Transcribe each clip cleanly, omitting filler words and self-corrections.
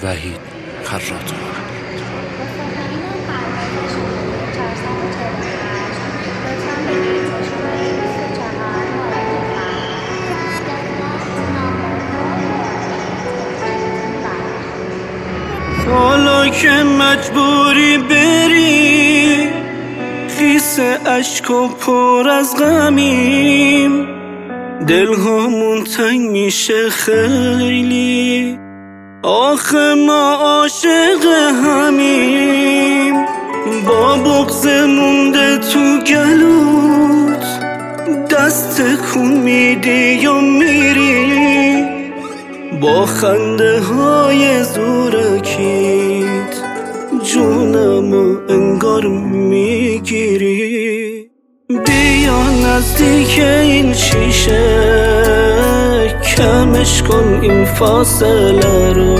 وحید خراط‌آور. حالا که مجبوری بری، خیس اشک و پر از غمیم، دلهامون تنگ میشه خیلی، آخه ما عاشق همیم. با بغض مونده تو گلوت، دست تکون میدی و میری، با خنده های زورکیت جونمو انگار میگیری. بیا نزدیک این شیشه، کمش کن این فاصله رو.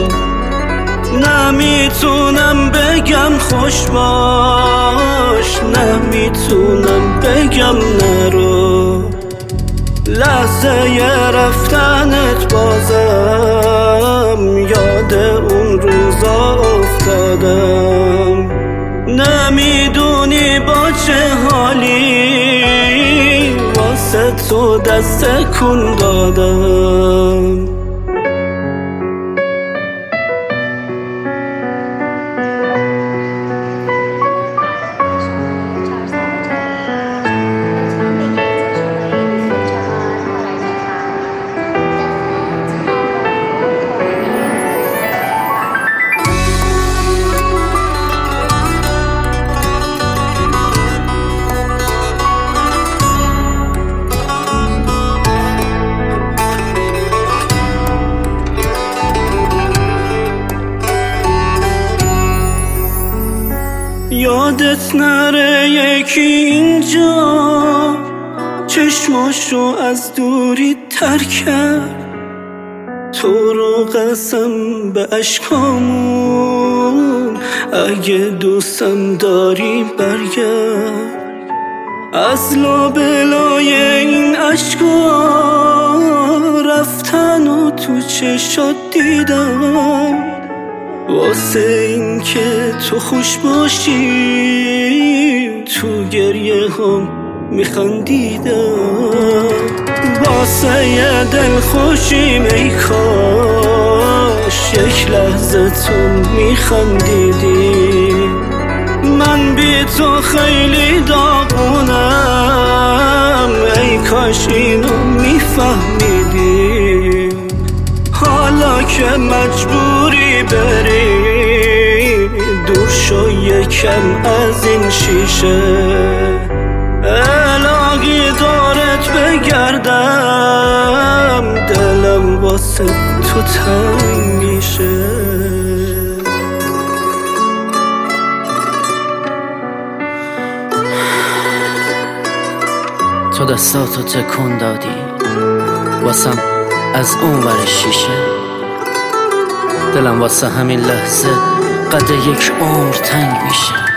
نمیتونم بگم خوش باش، نمیتونم بگم نرو. لحظه رفتنت بازم یاد اون روزا افتادم. نمیدونی با چه حالی واسه تو دست کن دادم. یادت نره یکی اینجا چشماشو از دوری تر کرد، تو رو قسم به اشکامون، اگه دوستم داری برگرد. از لابلای این اشکا رفتن و تو چشات دیدم، واسه این که تو خوش باشی تو گریه هم میخندیدم. واسه یه دل خوشیم ای کاش یک لحظه تو میخندیدی. من بی تو خیلی داغونم، ای کاش اینو میفهمیدی. حالا که مجبوری بری، دور شو یکم از این شیشه. الهی دارت بگردم، دلم واسه تو تنگ میشه. تو دستاتو تکون دادی واسم از اون ور شیشه، دلم واسه همین لحظه قد یک عمر تنگ میشه.